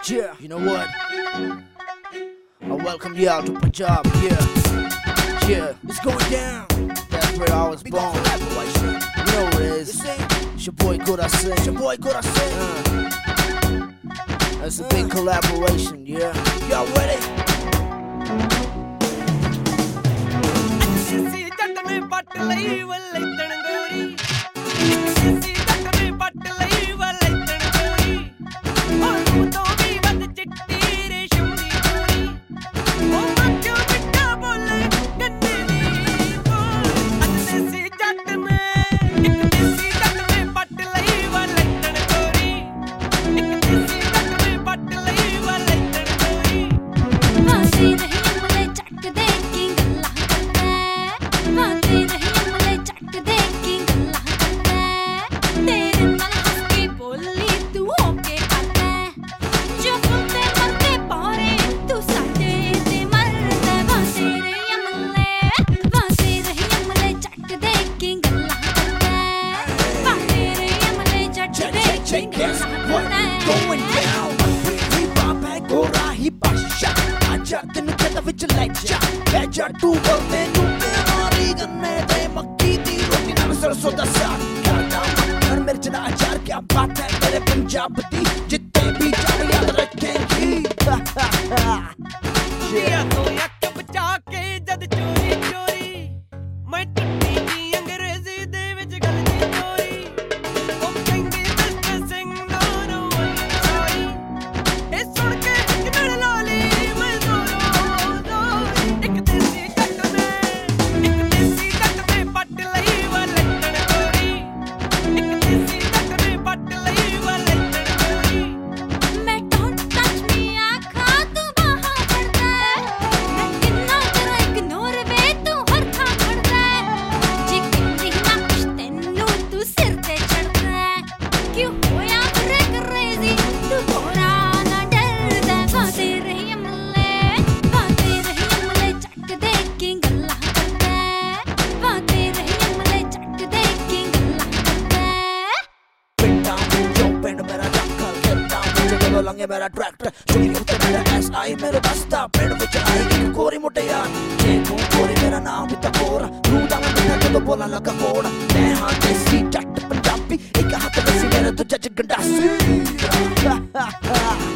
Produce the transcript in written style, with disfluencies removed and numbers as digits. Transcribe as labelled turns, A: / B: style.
A: Yeah, you know what? I welcome you out to Punjab, yeah. Yeah, it's going down. That's where I was born. You know what it is. It's your boy Gora Singh. That's a big collaboration, yeah. Y'all ready? Guess what's going down? Hip-hop hai Gora hi basha. Aja din keda vich leja. Leja tu bolte nu mari ganne de makki di roti nal sarso da saag. Karda makkar mirch da achar kya baat hai mere Punjab di jitte bhi jaab yaad rakhegi.
B: Yeah, to yak bcha ke jad chori chori main tutti di angrezi de vich gal di chori.
A: लंगे मेरा tractor चुनी उठे मेरा SI मेरा दस्ता पेड़ विच आई कोरी मुटे यार जे तू कोरी मेरा नाम भी तकोरा तू दा मैं बिना तो बोला लगा कोड़ा मैं हां देसी जट पंजाबी एक हाथ में सी मेरा दूजा च गंडासी